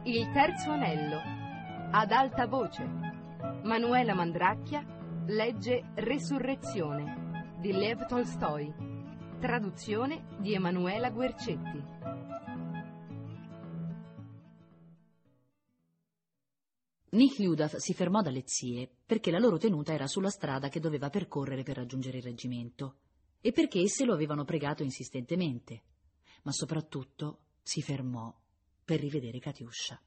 Il terzo anello. Ad alta voce. Manuela Mandracchia legge Resurrezione di Lev Tolstoi. Traduzione di Emanuela Guercetti. Nichludav si fermò dalle zie perché la loro tenuta era sulla strada che doveva percorrere per raggiungere il reggimento e perché esse lo avevano pregato insistentemente, ma soprattutto si fermò per rivedere Katiuscia.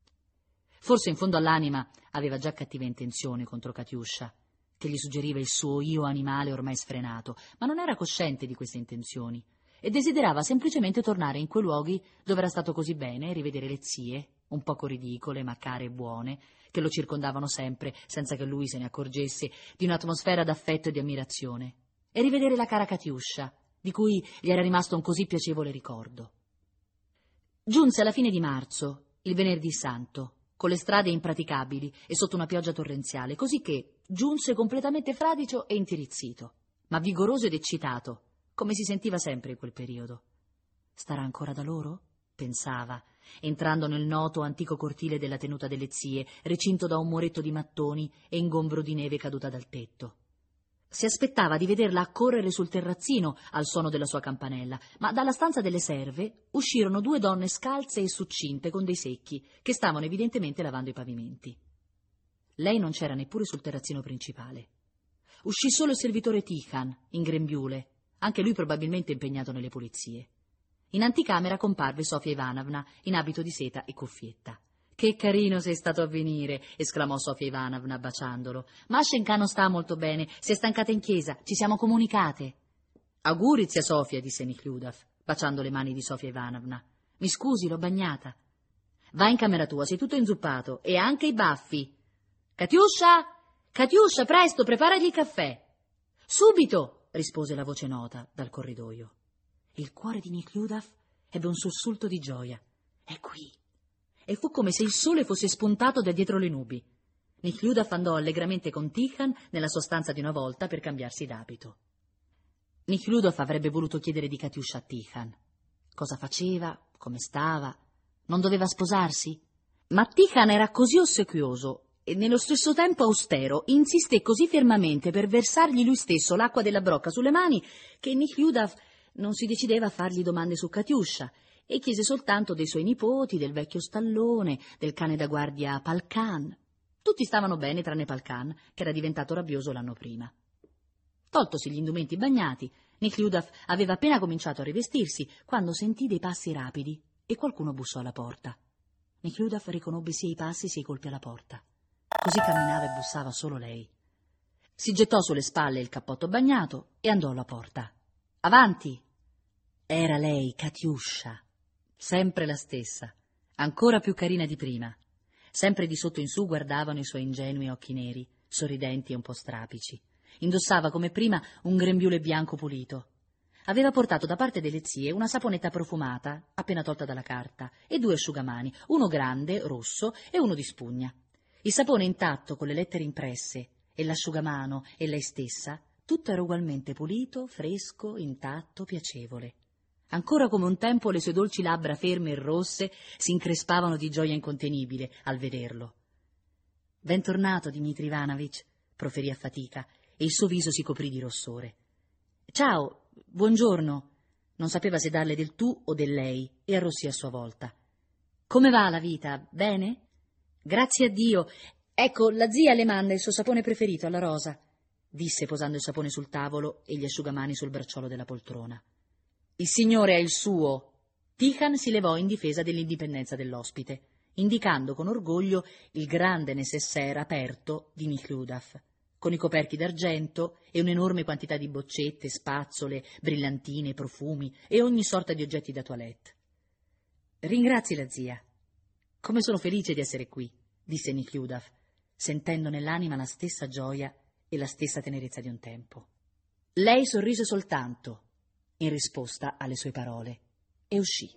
Forse in fondo all'anima aveva già cattive intenzioni contro Katiuscia, che gli suggeriva il suo io animale ormai sfrenato, ma non era cosciente di queste intenzioni e desiderava semplicemente tornare in quei luoghi dove era stato così bene e rivedere le zie, un poco ridicole ma care e buone, che lo circondavano sempre, senza che lui se ne accorgesse, di un'atmosfera d'affetto e di ammirazione, e rivedere la cara Katiuscia, di cui gli era rimasto un così piacevole ricordo. Giunse alla fine di marzo, il venerdì santo, con le strade impraticabili e sotto una pioggia torrenziale, così che giunse completamente fradicio e intirizzito, ma vigoroso ed eccitato, come si sentiva sempre in quel periodo. Starà ancora da loro? Pensava, entrando nel noto antico cortile della tenuta delle zie, recinto da un muretto di mattoni e ingombro di neve caduta dal tetto. Si aspettava di vederla accorrere sul terrazzino al suono della sua campanella, ma dalla stanza delle serve uscirono due donne scalze e succinte con dei secchi, che stavano evidentemente lavando i pavimenti. Lei non c'era neppure sul terrazzino principale. Uscì solo il servitore Tijan, in grembiule, anche lui probabilmente impegnato nelle pulizie. In anticamera comparve Sofia Ivanovna, in abito di seta e cuffietta. «Che carino sei stato a venire!» esclamò Sofia Ivanovna, baciandolo. «Mascenka non sta molto bene, si è stancata in chiesa, ci siamo comunicate». «Auguri, zia Sofia», disse Nichludav, baciando le mani di Sofia Ivanovna. «Mi scusi, l'ho bagnata». «Va in camera tua, sei tutto inzuppato, e anche i baffi». «Katiuscia! Katiuscia, presto, preparagli il caffè!» «Subito!» rispose la voce nota dal corridoio. Il cuore di Nichludav ebbe un sussulto di gioia. «È qui!» E fu come se il sole fosse spuntato da dietro le nubi. Nichludav andò allegramente con Tijan nella sua stanza di una volta per cambiarsi d'abito. Nichludav avrebbe voluto chiedere di Katiuscia a Tijan. Cosa faceva? Come stava? Non doveva sposarsi? Ma Tijan era così ossequioso e nello stesso tempo austero, insisté così fermamente per versargli lui stesso l'acqua della brocca sulle mani, che Nichludav non si decideva a fargli domande su Katiuscia, e chiese soltanto dei suoi nipoti, del vecchio stallone, del cane da guardia Palcan. Tutti stavano bene tranne Palcan, che era diventato rabbioso l'anno prima. Toltosi gli indumenti bagnati, Nichludav aveva appena cominciato a rivestirsi quando sentì dei passi rapidi e qualcuno bussò alla porta. Nichludav riconobbe sia i passi sia i colpi alla porta. Così camminava e bussava solo lei. Si gettò sulle spalle il cappotto bagnato e andò alla porta. «Avanti!» Era lei, Katiuscia. Sempre la stessa, ancora più carina di prima. Sempre di sotto in su guardavano i suoi ingenui occhi neri, sorridenti e un po' strapici. Indossava come prima un grembiule bianco pulito. Aveva portato da parte delle zie una saponetta profumata, appena tolta dalla carta, e due asciugamani, uno grande, rosso, e uno di spugna. Il sapone intatto con le lettere impresse, e l'asciugamano e lei stessa, tutto era ugualmente pulito, fresco, intatto, piacevole. Ancora come un tempo le sue dolci labbra ferme e rosse si increspavano di gioia incontenibile al vederlo. «Bentornato, Dmitri Ivanovich», proferì a fatica, e il suo viso si coprì di rossore. «Ciao, buongiorno». Non sapeva se darle del tu o del lei, e arrossì a sua volta. «Come va la vita? Bene?» «Grazie a Dio. Ecco, la zia le manda il suo sapone preferito alla rosa», disse posando il sapone sul tavolo e gli asciugamani sul bracciolo della poltrona. «Il signore ha il suo». Tijan si levò in difesa dell'indipendenza dell'ospite, indicando con orgoglio il grande nécessaire aperto di Nichludav, con i coperchi d'argento e un'enorme quantità di boccette, spazzole, brillantine, profumi e ogni sorta di oggetti da toilette. «Ringrazi la zia. Come sono felice di essere qui», disse Nichludav, sentendo nell'anima la stessa gioia e la stessa tenerezza di un tempo. Lei sorrise soltanto in risposta alle sue parole e uscì.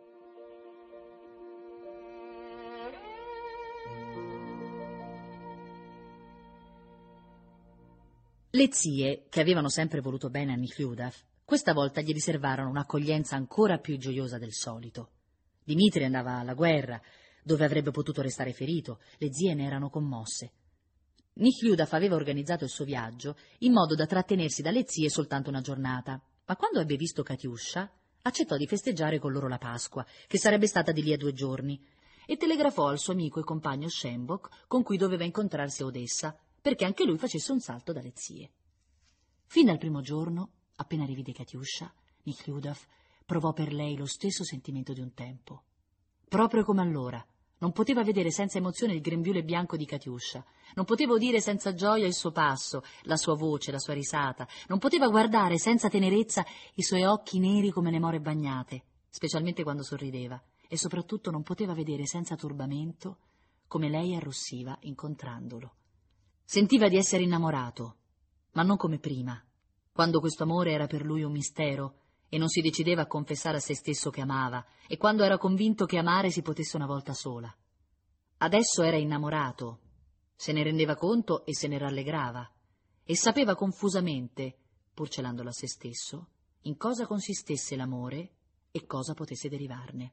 Le zie, che avevano sempre voluto bene a Nichludav, questa volta gli riservarono un'accoglienza ancora più gioiosa del solito. Dmitri andava alla guerra, dove avrebbe potuto restare ferito. Le zie ne erano commosse. Nichliudaf aveva organizzato il suo viaggio in modo da trattenersi dalle zie soltanto una giornata, ma quando ebbe visto Katiuscia, accettò di festeggiare con loro la Pasqua, che sarebbe stata di lì a 2 giorni, e telegrafò al suo amico e compagno Shembok, con cui doveva incontrarsi a Odessa, perché anche lui facesse un salto dalle zie. Fin dal primo giorno, appena rivide Katiuscia, Nichliudaf provò per lei lo stesso sentimento di un tempo. Proprio come allora, non poteva vedere senza emozione il grembiule bianco di Katiuscia, non poteva udire senza gioia il suo passo, la sua voce, la sua risata, non poteva guardare senza tenerezza i suoi occhi neri come le more bagnate, specialmente quando sorrideva, e soprattutto non poteva vedere senza turbamento come lei arrossiva incontrandolo. Sentiva di essere innamorato, ma non come prima, quando questo amore era per lui un mistero e non si decideva a confessare a se stesso che amava, e quando era convinto che amare si potesse una volta sola. Adesso era innamorato, se ne rendeva conto e se ne rallegrava, e sapeva confusamente, pur celandolo a se stesso, in cosa consistesse l'amore e cosa potesse derivarne.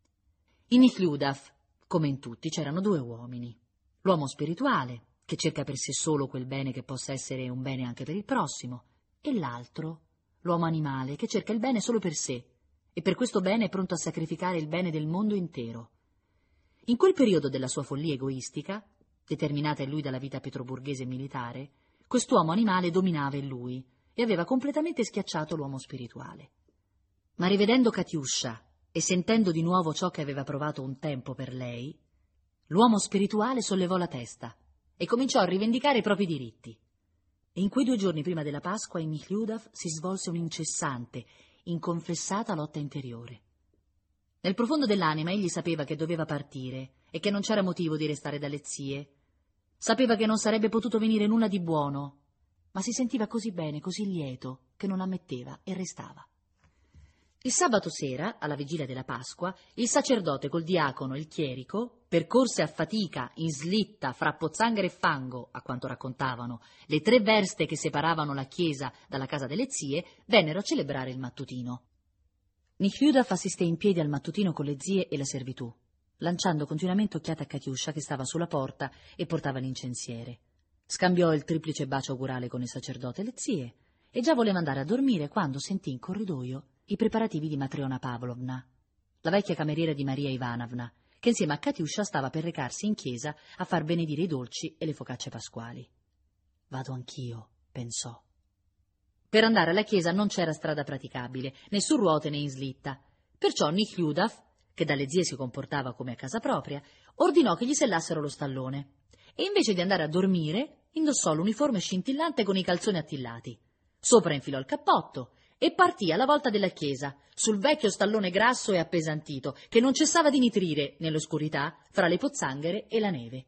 In Nichliudaf, come in tutti, c'erano 2 uomini. L'uomo spirituale, che cerca per sé solo quel bene che possa essere un bene anche per il prossimo, e l'altro, l'uomo animale, che cerca il bene solo per sé, e per questo bene è pronto a sacrificare il bene del mondo intero. In quel periodo della sua follia egoistica, determinata in lui dalla vita petroburghese e militare, quest'uomo animale dominava in lui e aveva completamente schiacciato l'uomo spirituale. Ma rivedendo Katiuscia e sentendo di nuovo ciò che aveva provato un tempo per lei, l'uomo spirituale sollevò la testa e cominciò a rivendicare i propri diritti. E in quei 2 giorni prima della Pasqua in Nichliudaf si svolse un'incessante, inconfessata lotta interiore. Nel profondo dell'anima egli sapeva che doveva partire e che non c'era motivo di restare dalle zie. Sapeva che non sarebbe potuto venire nulla di buono, ma si sentiva così bene, così lieto, che non ammetteva e restava. Il sabato sera, alla vigilia della Pasqua, il sacerdote col diacono e il chierico percorse a fatica, in slitta, fra pozzanghere e fango, a quanto raccontavano, le 3 verste che separavano la chiesa dalla casa delle zie, vennero a celebrare il mattutino. Nichliudaf assisté in piedi al mattutino con le zie e la servitù, lanciando continuamente occhiate a Katiuscia che stava sulla porta e portava l'incensiere. Scambiò il triplice bacio augurale con il sacerdote e le zie, e già voleva andare a dormire quando sentì in corridoio i preparativi di Matriona Pavlovna, la vecchia cameriera di Maria Ivanovna, che insieme a Katiuscia stava per recarsi in chiesa a far benedire i dolci e le focacce pasquali. «Vado anch'io», pensò. Per andare alla chiesa non c'era strada praticabile, né su ruote né in slitta. Perciò Nichliudaf, che dalle zie si comportava come a casa propria, ordinò che gli sellassero lo stallone e invece di andare a dormire indossò l'uniforme scintillante con i calzoni attillati. Sopra infilò il cappotto e partì alla volta della chiesa, sul vecchio stallone grasso e appesantito, che non cessava di nitrire nell'oscurità fra le pozzanghere e la neve.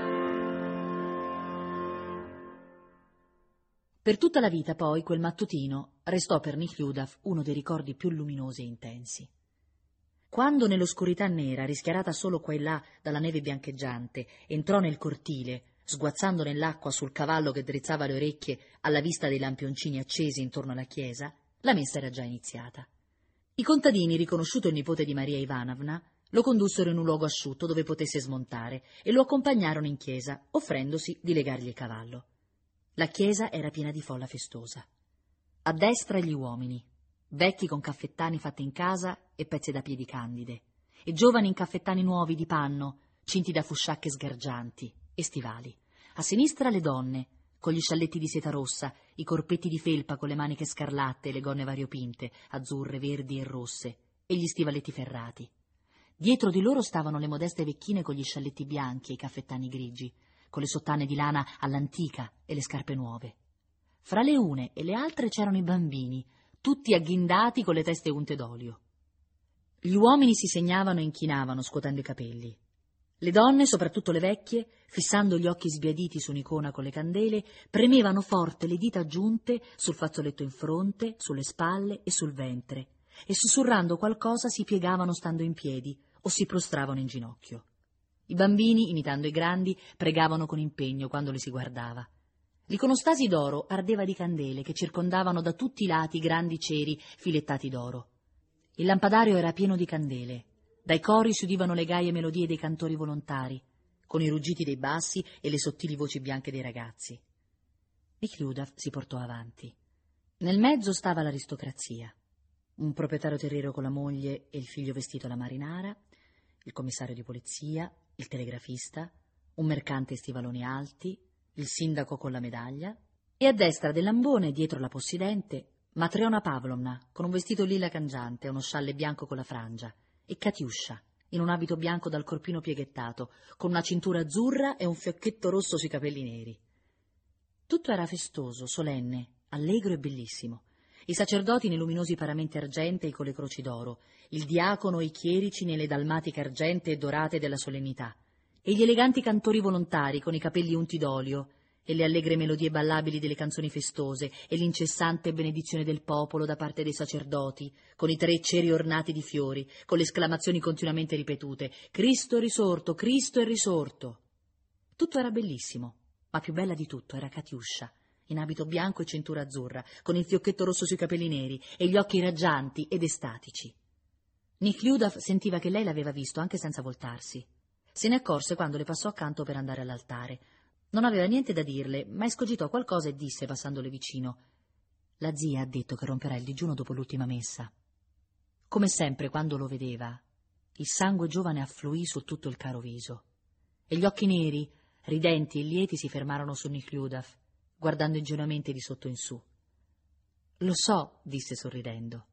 Per tutta la vita poi quel mattutino restò per Nichliudaf uno dei ricordi più luminosi e intensi. Quando nell'oscurità nera, rischiarata solo qua e là dalla neve biancheggiante, entrò nel cortile, sguazzando nell'acqua sul cavallo che drizzava le orecchie alla vista dei lampioncini accesi intorno alla chiesa, la messa era già iniziata. I contadini, riconosciuto il nipote di Maria Ivanovna, lo condussero in un luogo asciutto dove potesse smontare e lo accompagnarono in chiesa, offrendosi di legargli il cavallo. La chiesa era piena di folla festosa. A destra gli uomini, vecchi con caffettani fatti in casa e pezze da piedi candide, e giovani in caffettani nuovi di panno, cinti da fusciacche sgargianti, e stivali. A sinistra le donne, con gli scialletti di seta rossa, i corpetti di felpa con le maniche scarlatte e le gonne variopinte, azzurre, verdi e rosse, e gli stivaletti ferrati. Dietro di loro stavano le modeste vecchine con gli scialletti bianchi e i caffettani grigi, con le sottane di lana all'antica e le scarpe nuove. Fra le une e le altre c'erano i bambini, tutti agghindati con le teste unte d'olio. Gli uomini si segnavano e inchinavano, scuotendo i capelli. Le donne, soprattutto le vecchie, fissando gli occhi sbiaditi su un'icona con le candele, premevano forte le dita giunte sul fazzoletto in fronte, sulle spalle e sul ventre, e sussurrando qualcosa si piegavano stando in piedi o si prostravano in ginocchio. I bambini, imitando i grandi, pregavano con impegno quando li si guardava. L'iconostasi d'oro ardeva di candele che circondavano da tutti i lati grandi ceri filettati d'oro. Il lampadario era pieno di candele. Dai cori si udivano le gaie melodie dei cantori volontari, con i ruggiti dei bassi e le sottili voci bianche dei ragazzi. Nichludav si portò avanti. Nel mezzo stava l'aristocrazia, un proprietario terriero con la moglie e il figlio vestito alla marinara, il commissario di polizia, il telegrafista, un mercante in stivaloni alti, il sindaco con la medaglia, e a destra del lambone, dietro la possidente, Matreona Pavlovna, con un vestito lila cangiante e uno scialle bianco con la frangia, e Katiuscia, in un abito bianco dal corpino pieghettato, con una cintura azzurra e un fiocchetto rosso sui capelli neri. Tutto era festoso, solenne, allegro e bellissimo. I sacerdoti nei luminosi paramenti argentei con le croci d'oro, il diacono e i chierici nelle dalmatiche argentee e dorate della solennità, e gli eleganti cantori volontari con i capelli unti d'olio, e le allegre melodie ballabili delle canzoni festose, e l'incessante benedizione del popolo da parte dei sacerdoti, con i 3 ceri ornati di fiori, con le esclamazioni continuamente ripetute: «Cristo è risorto, Cristo è risorto!» Tutto era bellissimo, ma più bella di tutto era Katiuscia, in abito bianco e cintura azzurra, con il fiocchetto rosso sui capelli neri e gli occhi raggianti ed estatici. Nichludav sentiva che lei l'aveva visto anche senza voltarsi. Se ne accorse quando le passò accanto per andare all'altare. Non aveva niente da dirle, ma escogitò qualcosa e disse, passandole vicino: «La zia ha detto che romperà il digiuno dopo l'ultima messa». Come sempre, quando lo vedeva, il sangue giovane affluì su tutto il caro viso, e gli occhi neri, ridenti e lieti, si fermarono su Nichludav, guardando ingenuamente di sotto in su. «Lo so», disse sorridendo.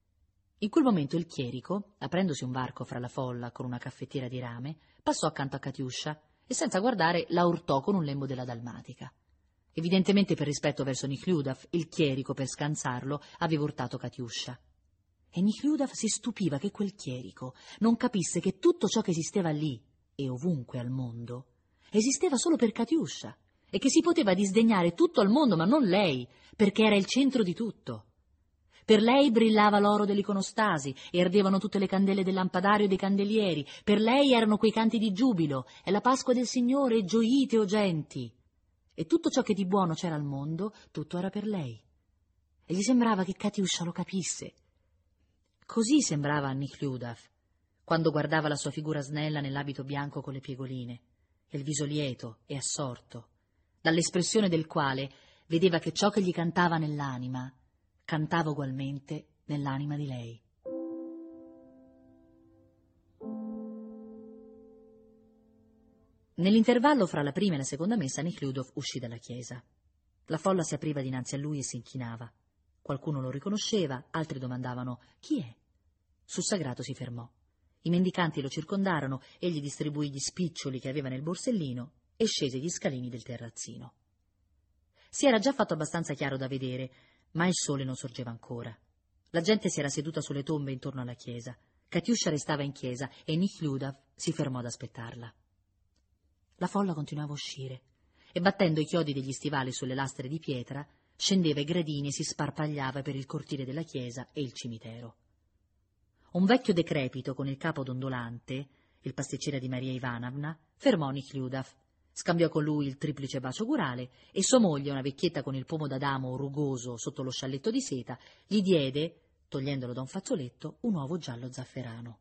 In quel momento il chierico, aprendosi un varco fra la folla con una caffettiera di rame, passò accanto a Katiuscia e senza guardare la urtò con un lembo della dalmatica. Evidentemente per rispetto verso Nichludav, il chierico, per scansarlo, aveva urtato Katiuscia. E Nichludav si stupiva che quel chierico non capisse che tutto ciò che esisteva lì e ovunque al mondo esisteva solo per Katiuscia, e che si poteva disdegnare tutto al mondo ma non lei, perché era il centro di tutto. Per lei brillava l'oro dell'iconostasi e ardevano tutte le candele del lampadario e dei candelieri. Per lei erano quei canti di giubilo e la Pasqua del Signore, gioite o genti. E tutto ciò che di buono c'era al mondo, tutto era per lei. E gli sembrava che Katiuscia lo capisse. Così sembrava a Nichludav, quando guardava la sua figura snella nell'abito bianco con le piegoline, e il viso lieto e assorto, dall'espressione del quale vedeva che ciò che gli cantava nell'anima cantava ugualmente nell'anima di lei. Nell'intervallo fra la prima e la seconda messa Nichludav uscì dalla chiesa. La folla si apriva dinanzi a lui e si inchinava. Qualcuno lo riconosceva, altri domandavano «Chi è?». Sul sagrato si fermò. I mendicanti lo circondarono, egli distribuì gli spiccioli che aveva nel borsellino e scese gli scalini del terrazzino. Si era già fatto abbastanza chiaro da vedere, ma il sole non sorgeva ancora. La gente si era seduta sulle tombe intorno alla chiesa. Katiuscia restava in chiesa e Nichludav si fermò ad aspettarla. La folla continuava a uscire e, battendo i chiodi degli stivali sulle lastre di pietra, scendeva i gradini e si sparpagliava per il cortile della chiesa e il cimitero. Un vecchio decrepito con il capo dondolante, il pasticcere di Maria Ivanovna, fermò Nichludav, scambiò con lui il triplice bacio gurale e sua moglie, una vecchietta con il pomo d'Adamo rugoso sotto lo scialletto di seta, gli diede, togliendolo da un fazzoletto, un uovo giallo zafferano.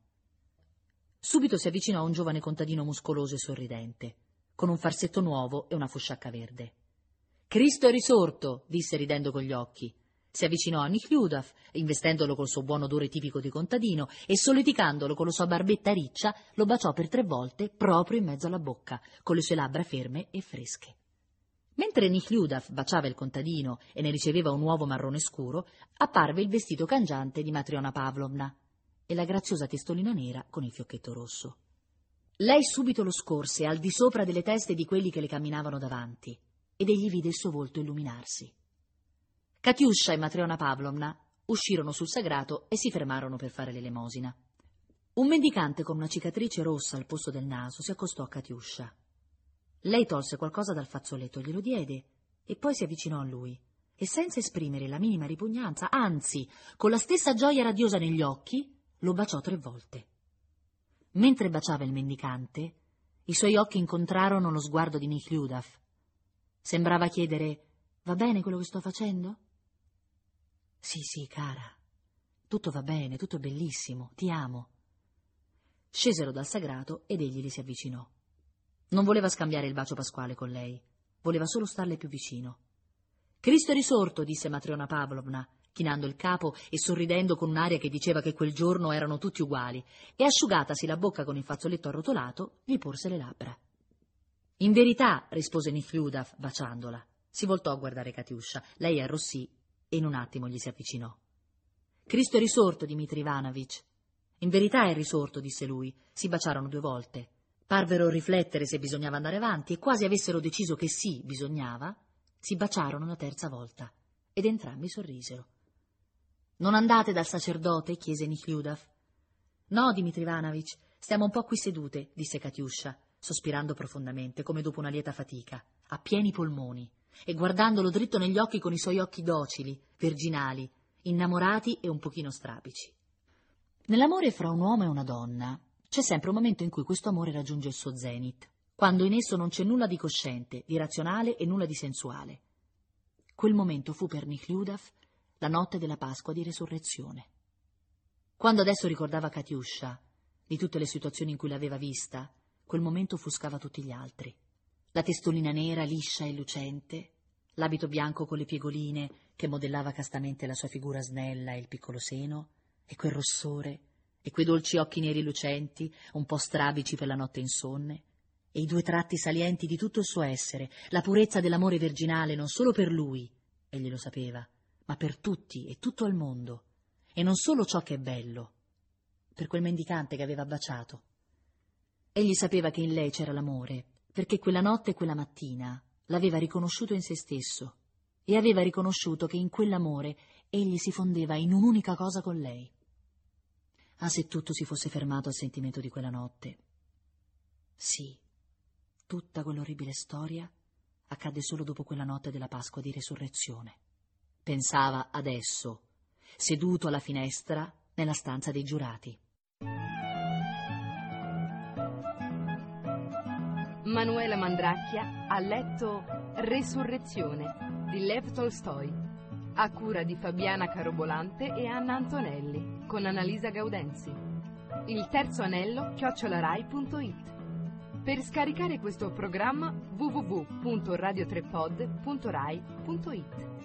Subito si avvicinò un giovane contadino muscoloso e sorridente, con un farsetto nuovo e una fusciacca verde. «Cristo è risorto», disse ridendo con gli occhi. Si avvicinò a Nichludav, investendolo col suo buon odore tipico di contadino e solleticandolo con la sua barbetta riccia, lo baciò per 3 volte proprio in mezzo alla bocca, con le sue labbra ferme e fresche. Mentre Nichludav baciava il contadino e ne riceveva un uovo marrone scuro, apparve il vestito cangiante di Matreona Pavlovna e la graziosa testolina nera con il fiocchetto rosso. Lei subito lo scorse al di sopra delle teste di quelli che le camminavano davanti, ed egli vide il suo volto illuminarsi. Katiuscia e Matreona Pavlovna uscirono sul sagrato e si fermarono per fare l'elemosina. Un mendicante con una cicatrice rossa al posto del naso si accostò a Katiuscia. Lei tolse qualcosa dal fazzoletto, glielo diede e poi si avvicinò a lui e, senza esprimere la minima ripugnanza, anzi, con la stessa gioia radiosa negli occhi, lo baciò 3 volte. Mentre baciava il mendicante, i suoi occhi incontrarono lo sguardo di Nichludav. Sembrava chiedere: «Va bene quello che sto facendo?» «Sì, sì, cara, tutto va bene, tutto è bellissimo, ti amo». Scesero dal sagrato ed egli le si avvicinò. Non voleva scambiare il bacio pasquale con lei, voleva solo starle più vicino. «Cristo è risorto», disse Matriona Pavlovna, chinando il capo e sorridendo con un'aria che diceva che quel giorno erano tutti uguali, e asciugatasi la bocca con il fazzoletto arrotolato, gli porse le labbra. «In verità», rispose Nichludav, baciandola. Si voltò a guardare Katiuscia, lei arrossì e in un attimo gli si avvicinò. «Cristo è risorto, Dmitri Ivanovich». «In verità è risorto», disse lui. Si baciarono 2 volte. Parvero riflettere se bisognava andare avanti e quasi avessero deciso che sì, bisognava, si baciarono una 3ª volta ed entrambi sorrisero. «Non andate dal sacerdote?» chiese Nichludav. «No, Dmitri Ivanovich, stiamo un po' qui sedute», disse Katiuscia, sospirando profondamente, come dopo una lieta fatica, a pieni polmoni, e guardandolo dritto negli occhi con i suoi occhi docili, virginali, innamorati e un pochino strabici. Nell'amore fra un uomo e una donna c'è sempre un momento in cui questo amore raggiunge il suo zenith, quando in esso non c'è nulla di cosciente, di razionale e nulla di sensuale. Quel momento fu per Nichludav la notte della Pasqua di Resurrezione. Quando adesso ricordava Katiuscia, di tutte le situazioni in cui l'aveva vista, quel momento offuscava tutti gli altri. La testolina nera, liscia e lucente, l'abito bianco con le piegoline che modellava castamente la sua figura snella e il piccolo seno, e quel rossore, e quei dolci occhi neri lucenti, un po' strabici per la notte insonne, e i 2 tratti salienti di tutto il suo essere, la purezza dell'amore virginale non solo per lui, egli lo sapeva, ma per tutti e tutto il mondo, e non solo ciò che è bello, per quel mendicante che aveva baciato. Egli sapeva che in lei c'era l'amore, perché quella notte e quella mattina l'aveva riconosciuto in se stesso, e aveva riconosciuto che in quell'amore egli si fondeva in un'unica cosa con lei. Ah, se tutto si fosse fermato al sentimento di quella notte. Sì, tutta quell'orribile storia accadde solo dopo quella notte della Pasqua di Resurrezione. Pensava adesso, seduto alla finestra nella stanza dei giurati. Manuela Mandracchia ha letto Resurrezione di Lev Tolstoi, a cura di Fabiana Carobolante e Anna Antonelli, con Annalisa Gaudenzi. Il terzo anello @rai.it. Per scaricare questo programma www.radiotrepod.rai.it.